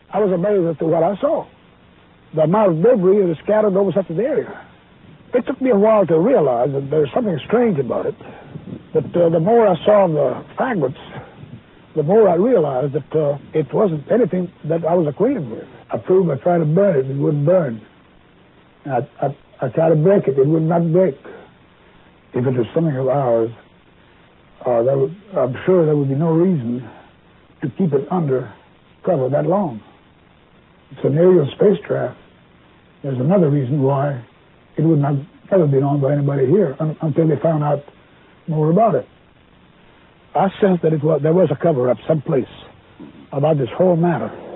I was amazed at what I saw. The amount of debris that is scattered over such an area. It took me a while to realize that there's something strange about it. But the more I saw the fragments, the more I realized that it wasn't anything that I was acquainted with. I proved by trying to burn it, it wouldn't burn. I tried to break it, it would not break. If it was something of ours, I'm sure there would be no reason to keep it under cover that long. It's an aerial spacecraft. There's another reason why it would not ever be known by anybody here until they found out more about it. I sensed that there was a cover-up someplace about this whole matter.